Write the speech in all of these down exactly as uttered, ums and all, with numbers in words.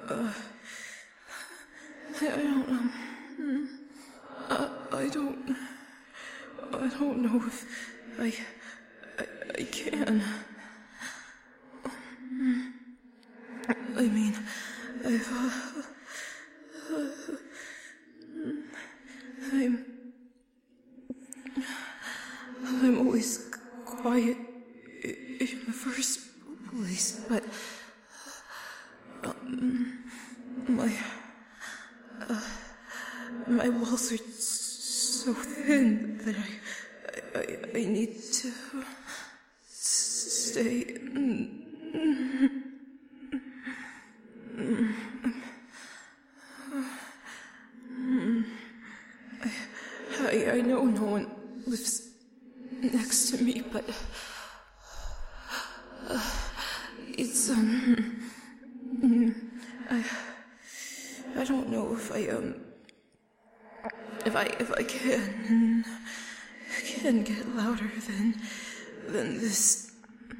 Uh, I don't, um, I, I don't, I don't know if I, I, I can. I mean, I've, uh, uh, I'm, I'm always quiet in the first place, but um, my, uh, my walls are so thin that I, I, I need to stay. I, I know no one lives next to me, but uh, it's um I I don't know if I um if I if I can can get louder than than this.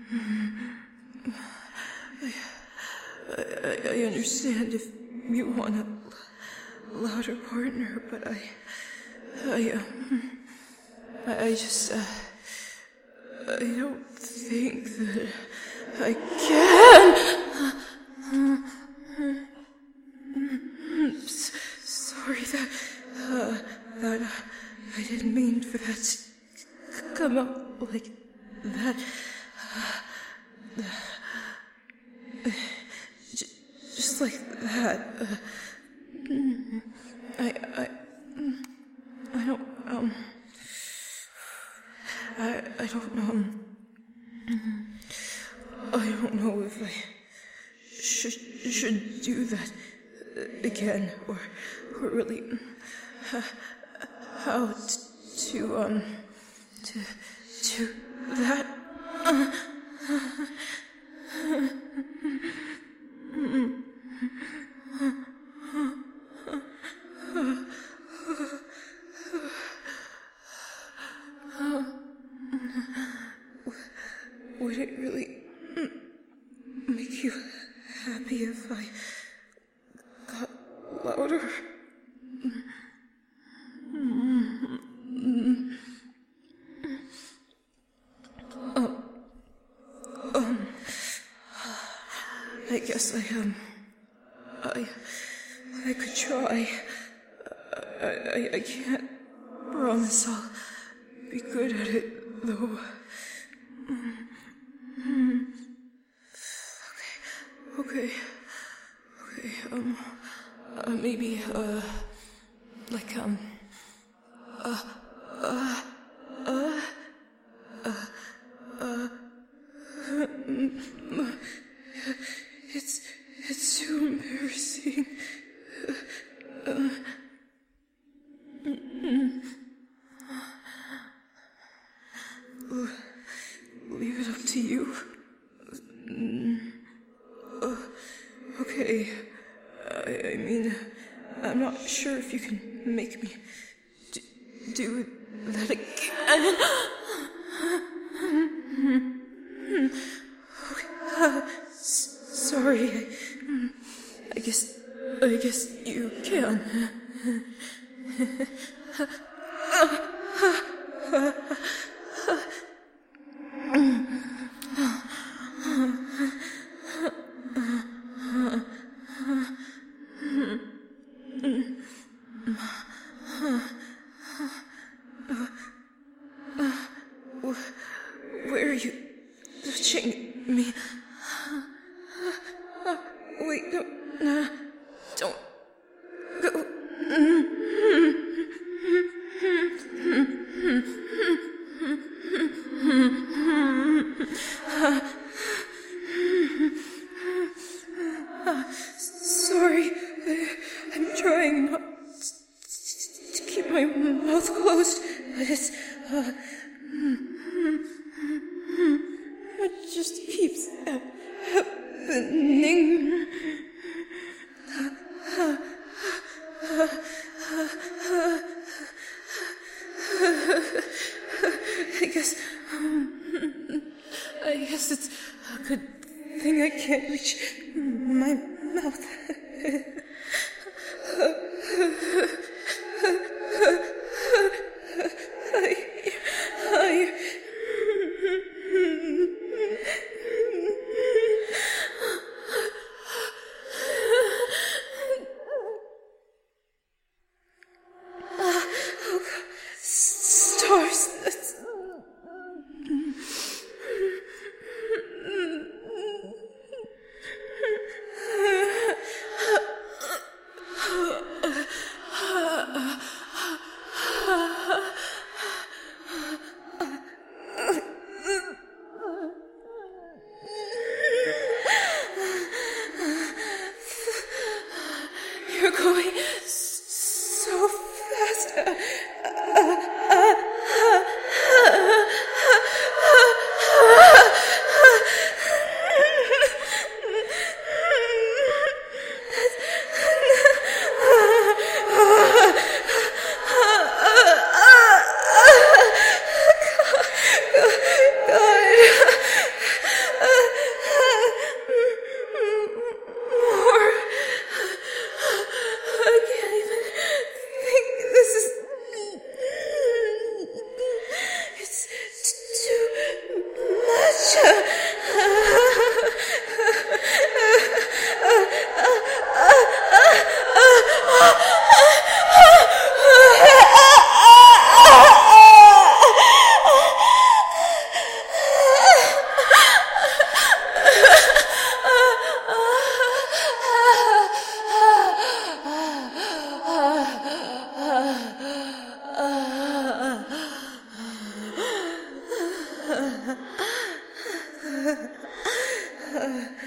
I I, I understand if you want a louder partner, but I I um I, I just uh, I don't think that I can. S- sorry that uh, that uh, I didn't mean for that to come out like that. Uh, uh, j- just like that. Uh, I I I don't um. I I don't know. I don't know if I should should do that again, or or really uh, how t- to um to do that. Uh, Would it really make you happy if I got louder? Um, um, I guess I, um, I, I could try. I, I, I can't promise I'll be good at it, though. Okay, okay, um, uh, maybe, uh, like, um, uh, uh, uh, uh, uh, it's, it's too embarrassing. Uh, uh, leave it up to you. Uh, okay, I, I mean, I'm not sure if you can make me d- do that again. Okay, uh, s- sorry, I, I guess, I guess you can. Where are you touching me? Wait, no, no, don't go. Sorry, I'm trying not to keep my mouth closed, but it's, uh, it just keeps happening. I guess, I guess it's a good thing I can't reach my mouth you're going s- so fast. Uh, uh, uh, uh, uh, I can't even think. This is. It's t- too much. Uh...